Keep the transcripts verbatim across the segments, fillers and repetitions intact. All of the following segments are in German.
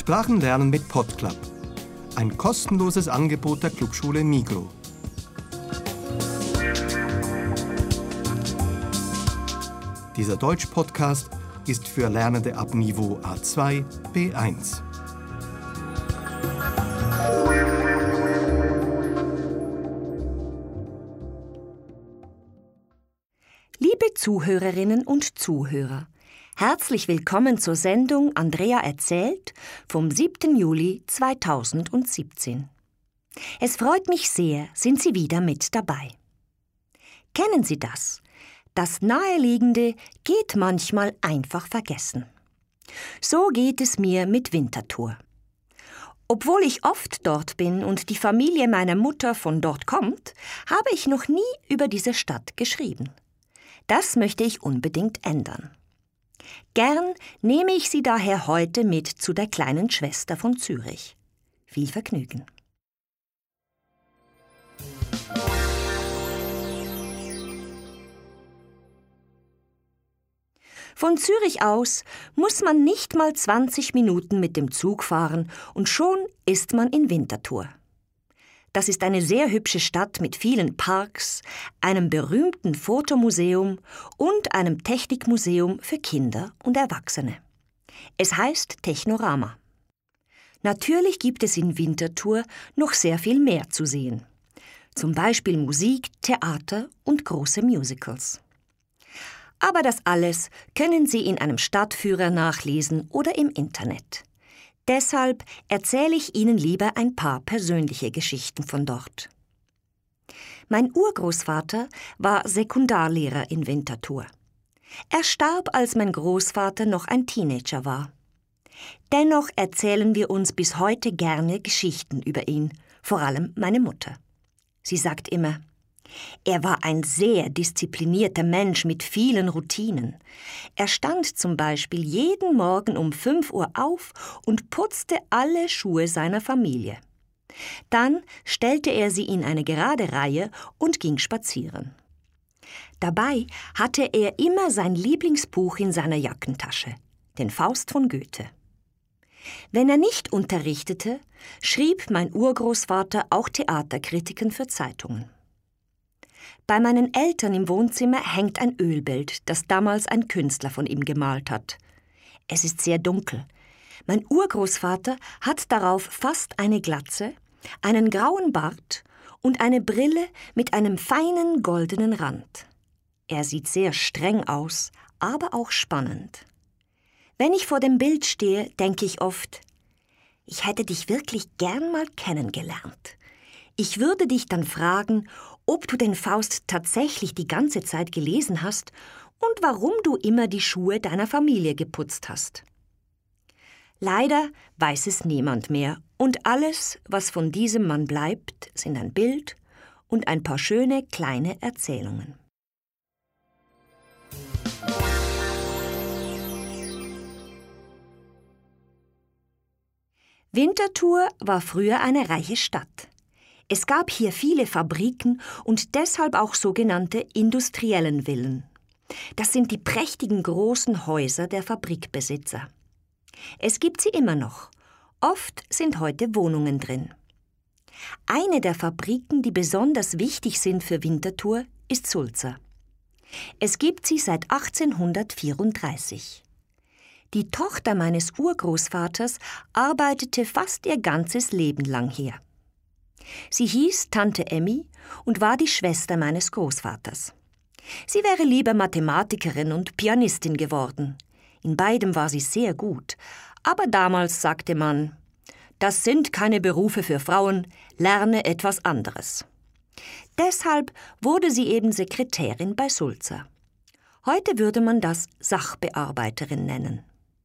Sprachenlernen mit PodClub. Ein kostenloses Angebot der Clubschule Migros. Dieser Deutsch-Podcast ist für Lernende ab Niveau A zwei, B eins. Liebe Zuhörerinnen und Zuhörer, herzlich willkommen zur Sendung Andrea erzählt vom siebten Juli zweitausendsiebzehn. Es freut mich sehr, sind Sie wieder mit dabei. Kennen Sie das? Das Naheliegende geht manchmal einfach vergessen. So geht es mir mit Winterthur. Obwohl ich oft dort bin und die Familie meiner Mutter von dort kommt, habe ich noch nie über diese Stadt geschrieben. Das möchte ich unbedingt ändern. Gern nehme ich Sie daher heute mit zu der kleinen Schwester von Zürich. Viel Vergnügen. Von Zürich aus muss man nicht mal zwanzig Minuten mit dem Zug fahren und schon ist man in Winterthur. Das ist eine sehr hübsche Stadt mit vielen Parks, einem berühmten Fotomuseum und einem Technikmuseum für Kinder und Erwachsene. Es heißt Technorama. Natürlich gibt es in Winterthur noch sehr viel mehr zu sehen. Zum Beispiel Musik, Theater und große Musicals. Aber das alles können Sie in einem Stadtführer nachlesen oder im Internet. Deshalb erzähle ich Ihnen lieber ein paar persönliche Geschichten von dort. Mein Urgroßvater war Sekundarlehrer in Winterthur. Er starb, als mein Großvater noch ein Teenager war. Dennoch erzählen wir uns bis heute gerne Geschichten über ihn, vor allem meine Mutter. Sie sagt immer: Er war ein sehr disziplinierter Mensch mit vielen Routinen. Er stand zum Beispiel jeden Morgen um fünf Uhr auf und putzte alle Schuhe seiner Familie. Dann stellte er sie in eine gerade Reihe und ging spazieren. Dabei hatte er immer sein Lieblingsbuch in seiner Jackentasche, den Faust von Goethe. Wenn er nicht unterrichtete, schrieb mein Urgroßvater auch Theaterkritiken für Zeitungen. Bei meinen Eltern im Wohnzimmer hängt ein Ölbild, das damals ein Künstler von ihm gemalt hat. Es ist sehr dunkel. Mein Urgroßvater hat darauf fast eine Glatze, einen grauen Bart und eine Brille mit einem feinen goldenen Rand. Er sieht sehr streng aus, aber auch spannend. Wenn ich vor dem Bild stehe, denke ich oft: Ich hätte dich wirklich gern mal kennengelernt. Ich würde dich dann fragen, ob du den Faust tatsächlich die ganze Zeit gelesen hast und warum du immer die Schuhe deiner Familie geputzt hast. Leider weiß es niemand mehr und alles, was von diesem Mann bleibt, sind ein Bild und ein paar schöne kleine Erzählungen. Winterthur war früher eine reiche Stadt. Es gab hier viele Fabriken und deshalb auch sogenannte industriellen Villen. Das sind die prächtigen großen Häuser der Fabrikbesitzer. Es gibt sie immer noch. Oft sind heute Wohnungen drin. Eine der Fabriken, die besonders wichtig sind für Winterthur, ist Sulzer. Es gibt sie seit achtzehnhundertvierunddreißig. Die Tochter meines Urgroßvaters arbeitete fast ihr ganzes Leben lang hier. Sie hieß Tante Emmy und war die Schwester meines Großvaters. Sie wäre lieber Mathematikerin und Pianistin geworden. In beidem war sie sehr gut, aber damals sagte man: Das sind keine Berufe für Frauen, lerne etwas anderes. Deshalb wurde sie eben Sekretärin bei Sulzer. Heute würde man das Sachbearbeiterin nennen.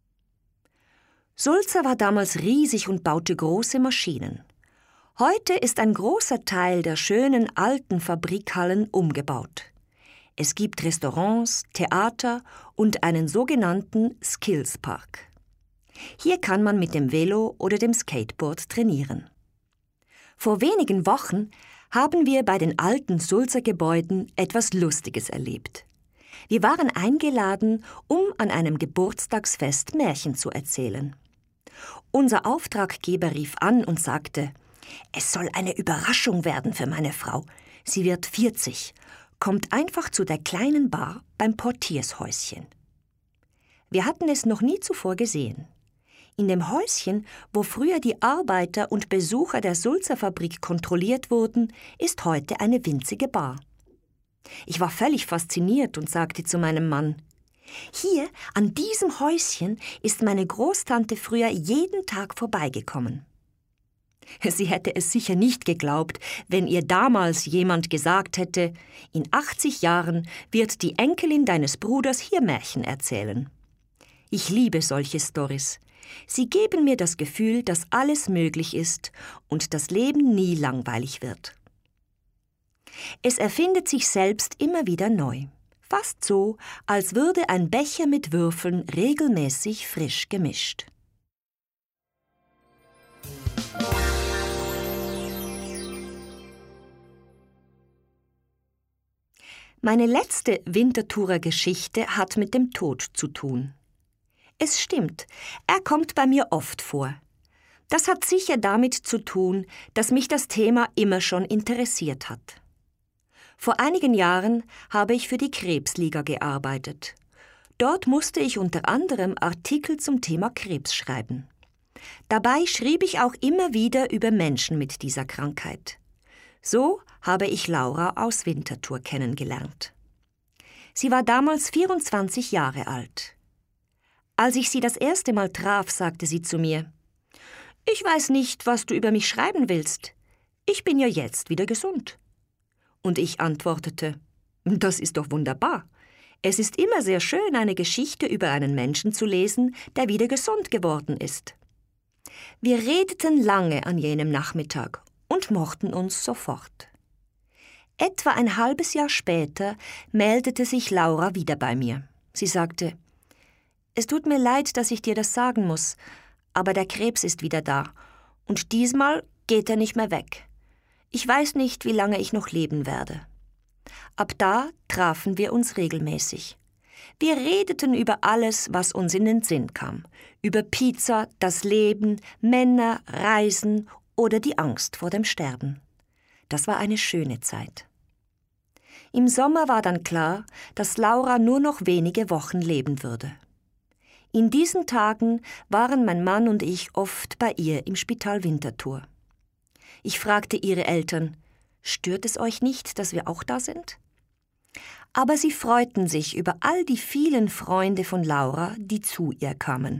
Sulzer war damals riesig und baute große Maschinen. Heute ist ein großer Teil der schönen alten Fabrikhallen umgebaut. Es gibt Restaurants, Theater und einen sogenannten Skillspark. Hier kann man mit dem Velo oder dem Skateboard trainieren. Vor wenigen Wochen haben wir bei den alten Sulzer Gebäuden etwas Lustiges erlebt. Wir waren eingeladen, um an einem Geburtstagsfest Märchen zu erzählen. Unser Auftraggeber rief an und sagte, es soll eine Überraschung werden für meine Frau. Sie wird vierzig, kommt einfach zu der kleinen Bar beim Portiershäuschen. Wir hatten es noch nie zuvor gesehen. In dem Häuschen, wo früher die Arbeiter und Besucher der Sulzerfabrik kontrolliert wurden, ist heute eine winzige Bar. Ich war völlig fasziniert und sagte zu meinem Mann, hier, an diesem Häuschen, ist meine Großtante früher jeden Tag vorbeigekommen. Sie hätte es sicher nicht geglaubt, wenn ihr damals jemand gesagt hätte, in achtzig Jahren wird die Enkelin deines Bruders hier Märchen erzählen. Ich liebe solche Storys. Sie geben mir das Gefühl, dass alles möglich ist und das Leben nie langweilig wird. Es erfindet sich selbst immer wieder neu. Fast so, als würde ein Becher mit Würfeln regelmäßig frisch gemischt. Meine letzte Winterthurer-Geschichte hat mit dem Tod zu tun. Es stimmt, er kommt bei mir oft vor. Das hat sicher damit zu tun, dass mich das Thema immer schon interessiert hat. Vor einigen Jahren habe ich für die Krebsliga gearbeitet. Dort musste ich unter anderem Artikel zum Thema Krebs schreiben. Dabei schrieb ich auch immer wieder über Menschen mit dieser Krankheit. So habe ich Laura aus Winterthur kennengelernt. Sie war damals vierundzwanzig Jahre alt. Als ich sie das erste Mal traf, sagte sie zu mir, »Ich weiß nicht, was du über mich schreiben willst. Ich bin ja jetzt wieder gesund.« Und ich antwortete, »Das ist doch wunderbar. Es ist immer sehr schön, eine Geschichte über einen Menschen zu lesen, der wieder gesund geworden ist.« Wir redeten lange an jenem Nachmittag und mochten uns sofort. Etwa ein halbes Jahr später meldete sich Laura wieder bei mir. Sie sagte, »Es tut mir leid, dass ich dir das sagen muss, aber der Krebs ist wieder da und diesmal geht er nicht mehr weg. Ich weiß nicht, wie lange ich noch leben werde.« Ab da trafen wir uns regelmäßig. Wir redeten über alles, was uns in den Sinn kam. Über Pizza, das Leben, Männer, Reisen oder die Angst vor dem Sterben. Das war eine schöne Zeit. Im Sommer war dann klar, dass Laura nur noch wenige Wochen leben würde. In diesen Tagen waren mein Mann und ich oft bei ihr im Spital Winterthur. Ich fragte ihre Eltern, »Stört es euch nicht, dass wir auch da sind?« Aber sie freuten sich über all die vielen Freunde von Laura, die zu ihr kamen.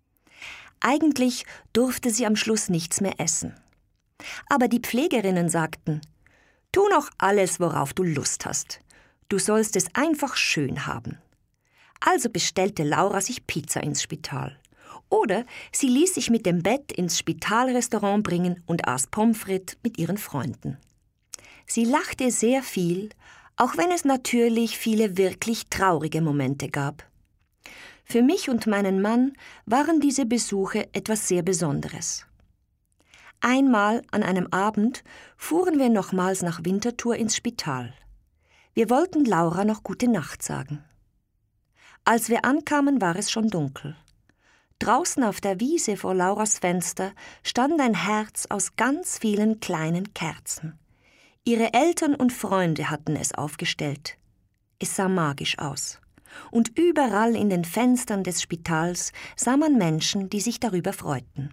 Eigentlich durfte sie am Schluss nichts mehr essen. Aber die Pflegerinnen sagten, »Tu noch alles, worauf du Lust hast. Du sollst es einfach schön haben.« Also bestellte Laura sich Pizza ins Spital. Oder sie ließ sich mit dem Bett ins Spitalrestaurant bringen und aß Pommes frites mit ihren Freunden. Sie lachte sehr viel, auch wenn es natürlich viele wirklich traurige Momente gab. Für mich und meinen Mann waren diese Besuche etwas sehr Besonderes. Einmal an einem Abend fuhren wir nochmals nach Winterthur ins Spital. Wir wollten Laura noch gute Nacht sagen. Als wir ankamen, war es schon dunkel. Draußen auf der Wiese vor Lauras Fenster stand ein Herz aus ganz vielen kleinen Kerzen. Ihre Eltern und Freunde hatten es aufgestellt. Es sah magisch aus. Und überall in den Fenstern des Spitals sah man Menschen, die sich darüber freuten.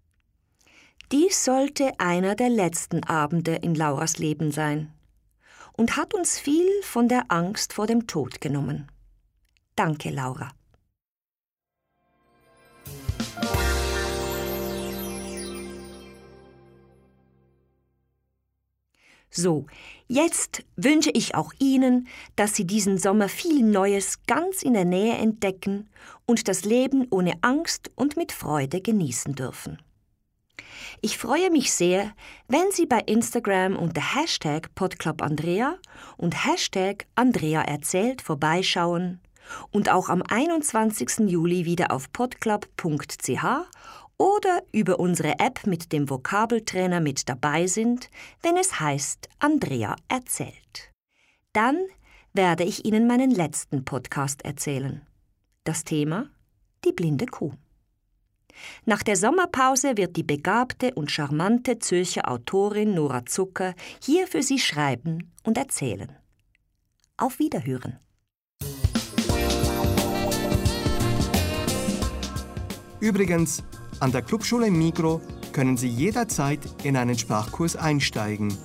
Dies sollte einer der letzten Abende in Lauras Leben sein und hat uns viel von der Angst vor dem Tod genommen. Danke, Laura. So, jetzt wünsche ich auch Ihnen, dass Sie diesen Sommer viel Neues ganz in der Nähe entdecken und das Leben ohne Angst und mit Freude genießen dürfen. Ich freue mich sehr, wenn Sie bei Instagram unter Hashtag PodClubAndrea und Hashtag Andrea erzählt vorbeischauen und auch am einundzwanzigsten Juli wieder auf podclub punkt c h oder über unsere App mit dem Vokabeltrainer mit dabei sind, wenn es heißt Andrea erzählt. Dann werde ich Ihnen meinen letzten Podcast erzählen. Das Thema: die blinde Kuh. Nach der Sommerpause wird die begabte und charmante Zürcher Autorin Nora Zucker hier für Sie schreiben und erzählen. Auf Wiederhören! Übrigens, an der Clubschule Migros können Sie jederzeit in einen Sprachkurs einsteigen.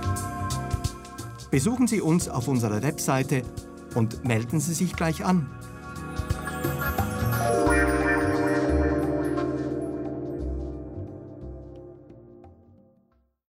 Besuchen Sie uns auf unserer Webseite und melden Sie sich gleich an.